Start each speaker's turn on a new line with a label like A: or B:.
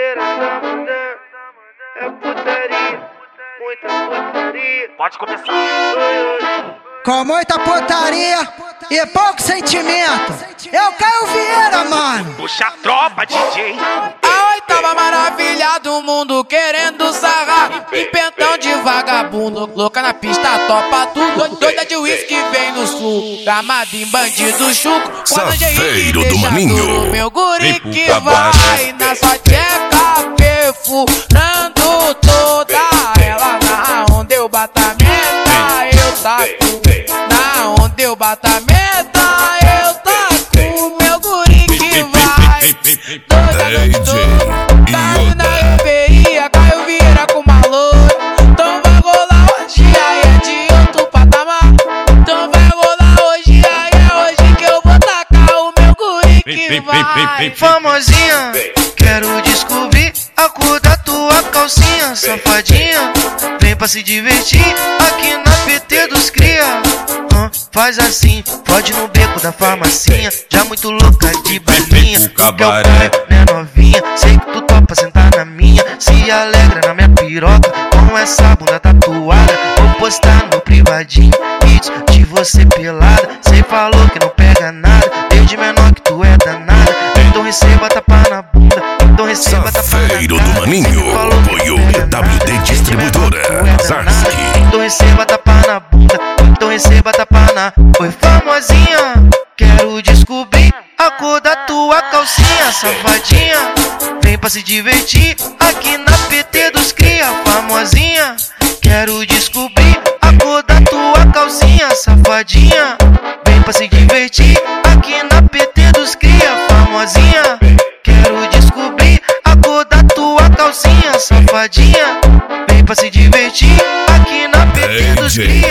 A: Feira da Manhã é putaria, muita putaria.
B: Pode começar.
C: Com muita putaria e pouco sentimento. Eu Caio Vieira, mano.
B: Puxa a tropa, DJ.
D: A oitava maravilha do mundo querendo sarrar. E pentão de vagabundo, louca na pista, topa tudo. Doida de uísque vem no sul, gamada em bandido chuco.
E: Safeiro do Maninho.
D: Meu guri que vai na sua tcheca, perfurando toda ela. Na onda eu bato a meta, eu taco. Na onda eu bato a meta, eu taco. Meu guri que vai doida na reveria, Caio Vieira com uma loura. Então vai rolar hoje, aí é de outro patamar. Então vai rolar hoje, aí é hoje que eu vou tacar o meu guri que vai.
A: Famosinha, quero descobrir a cor da tua calcinha. Safadinha, vem pra se divertir aqui na PT dos cria. Faz assim, pode no beco da farmacinha. Já muito louca de balinha. Tu quer o pai, minha novinha. Sei que tu topa sentar na minha. Se alegra na minha piroca com essa bunda tatuada. Vou postar no privadinho vídeos de você pelada. Cê falou que não pega nada, desde menor que tu é danada. Então receba tapa na bunda, então receba tapa na
E: Safeiro do Maninho. Apoio EWD Distribuidora Zarski.
A: Então receba tapa na bunda, então receba tapa na. Oi, famosinha, quero descobrir a cor da tua calcinha. Safadinha, vem pra se divertir aqui na PT dos cria. Famosinha, quero descobrir a cor da tua calcinha. Safadinha, vem pra se divertir aqui na PT dos cria. Famosinha, quero descobrir a cor da tua calcinha. Safadinha, vem pra se divertir aqui na PT dos cria.